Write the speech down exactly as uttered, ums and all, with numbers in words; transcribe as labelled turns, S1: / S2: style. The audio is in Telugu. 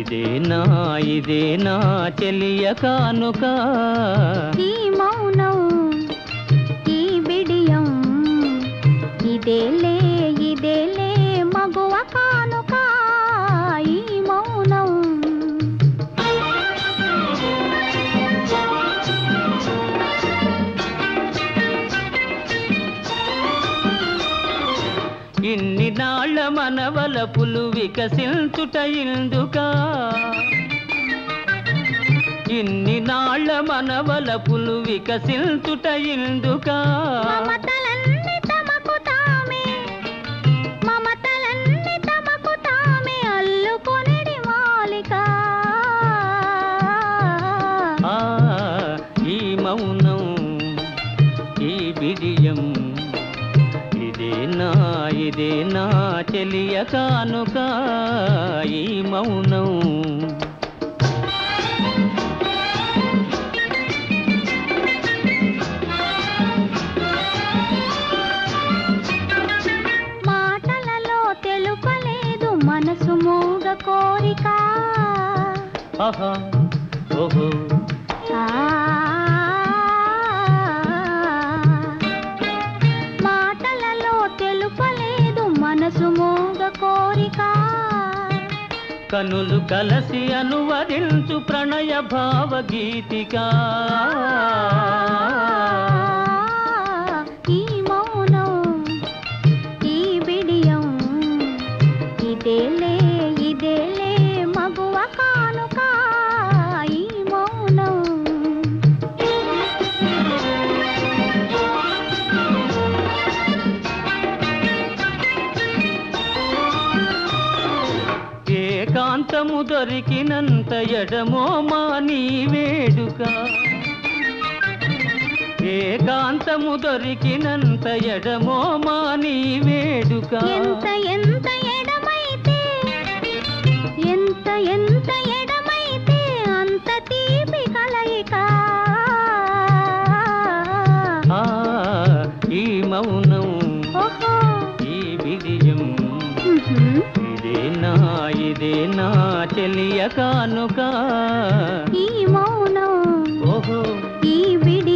S1: ఇదేనా ఇదేనా చెలియ కానుక
S2: ఈ మౌనం ఈ బిడియం ఇదేలే ఇదేలే మగువ కానుక ఈ మౌనం
S1: ఇన్ని నాళ్ళ మనవలపులు వికసించుట ఇందుకా ఇన్ని నాళ్ళ మనవలపులు వికసించుట ఇందుకా
S2: మమతలన్నీ తమకు తామే మమతలన్నీ తమకు తామే అల్లుకొనిడి మాలిక
S1: ఆ ఈ మౌనం ఈ బిడియం ఇదేనా ఇదేనా చెలియ కానుక ఈ మౌనం
S2: మాటలలో తెలుపలేదు మనసు మూగ కోరిక
S1: ఆహా ఓహో
S2: మాటలలో తెలుపలేదు మనసు మూగ కోరిక
S1: కనులు కలసి అనువదించు ప్రణయ భావగీతిక
S2: ఈ మౌనం ఈ బిడియం ఇదేలే ఇదేలే మగువ కానుక ఈ మౌనం
S1: ఏకాంతము దొరికినంత ఎడమో మా నీ వేడుక ఏకాంతము దొరికినంత ఎడమో మా నీ వేడుక
S2: ఎంత ఎంత ఎడమైతే ఎంత ఎంత ఎడమైతే అంత తీపి కలయిక
S1: ఆ ఈ మౌనం
S2: ఓహో
S1: ఈ బిడియం
S2: ఉహుం.
S1: ఇదేనా ఇదేనా చెలియ కానుక
S2: ఈ మౌనం
S1: ఓహో
S2: ఈ బిడి